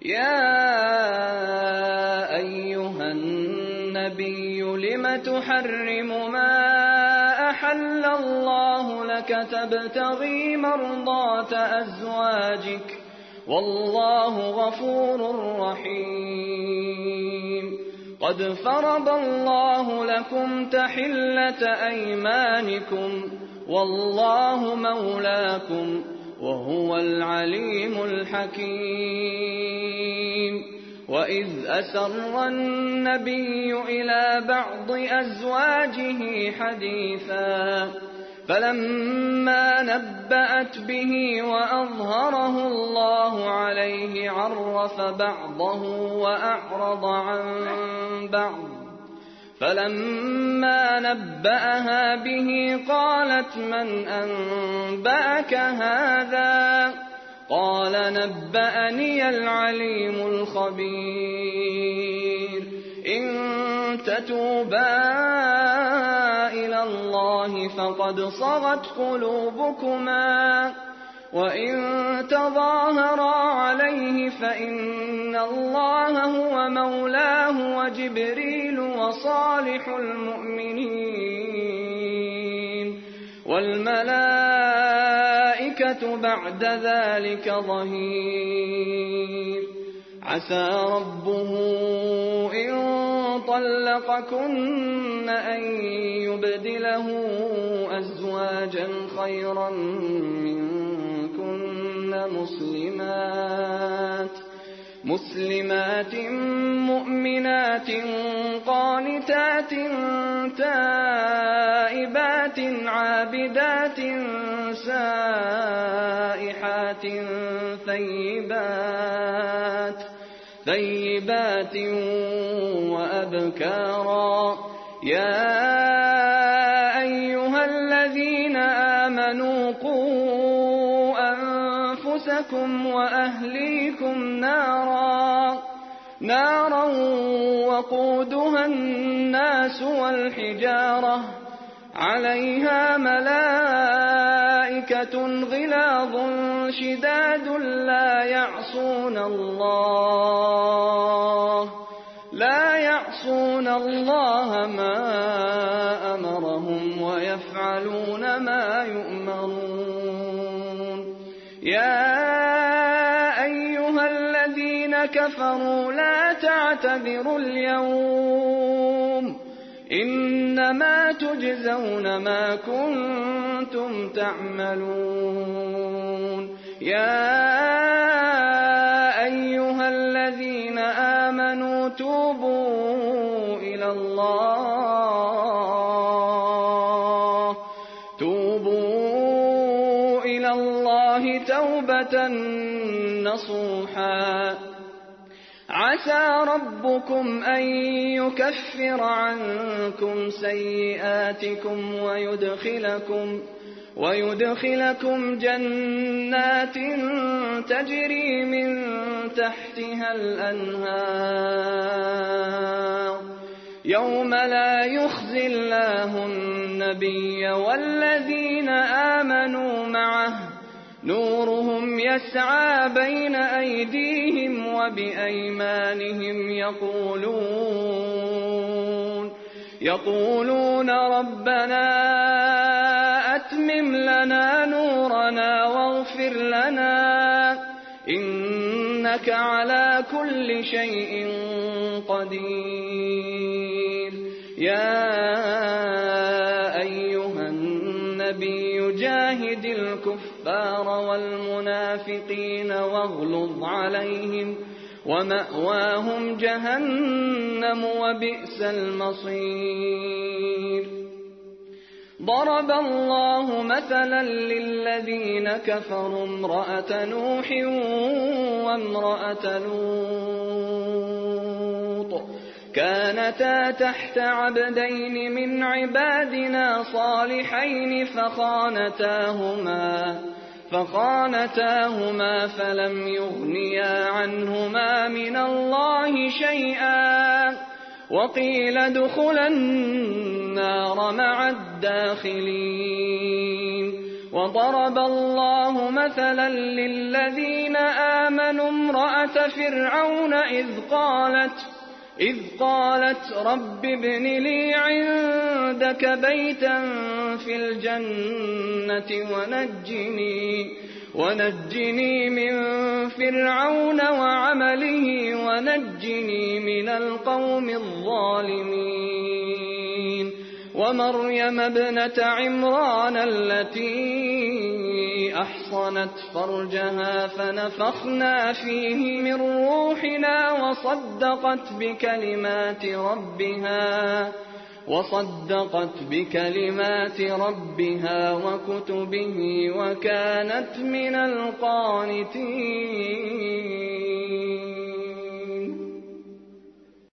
يا أيها النبي لم تحرم ما أحل الله لك تبتغي مرضات أزواجك والله غفور رحيم قد فرض الله لكم تحلة أيمانكم والله مولاكم وهو العليم الحكيم وإذ أسر النبي إلى بعض أزواجه حديثا فلما نبأت به وأظهره الله عليه عرف بعضه وأعرض عن بعض فلما نبأها به قالت من أنبأك هذا قال نبأني العليم الخبير إن تتوبا إلى الله فقد صغت قلوبكما وإن تظاهرا عليه فإن الله هو مولاه وجبريل وصالح المؤمنين والملائكة بعد ذلك ظهير عسى ربه إن طلقكن أن يبدله أزواجا خيرا منكن مسلمات مؤمنات قانتات تائبات عابدات سائحات ثيبات وأبكارا يا أيها الذين آمنوا قوا أنفسكم وأهليكم نارا وقودها الناس والحجارة عليها ملائكة غلاظ شداد لا يعصون الله ما أمرهم ويفعلون ما يؤمرون يا أيها الذين كفروا لا تعتذروا اليوم إنما تجزون ما كنتم تعملون يا أيها الذين آمنوا توبوا إلى الله توبة نصوحا عسى ربكم أن يكفر عنكم سيئاتكم ويدخلكم جنات تجري من تحتها الأنهار يوم لا يخزي الله النبي والذين آمنوا معه نورهم يسعى بين أيديهم وبأيمانهم يقولون ربنا أتمم لنا نورنا واغفر لنا إنك على كل شيء قدير يا أيها النبي جاهد الكفار والمنافقين واغلظ عليهم ومأواهم جهنم وبئس المصير ضرب الله مثلا للذين كفروا امرأة نوح وامرأة لوط كانتا تحت عبدين من عبادنا صالحين فخانتاهما فلم يغنيا عنهما من الله شيئا وقيل ادخلا النار مع الداخلين وضرب الله مثلا للذين آمنوا امرأة فرعون إذ قالت رب ابن لي عندك بيتا في الجنة ونجني من فرعون وعمله ونجني من القوم الظالمين ومريم ابنة عمران التي أحصنت فرجها فنفخنا فيه من روحنا وصدقت بكلمات ربها وكتبه وكانت من القانتين.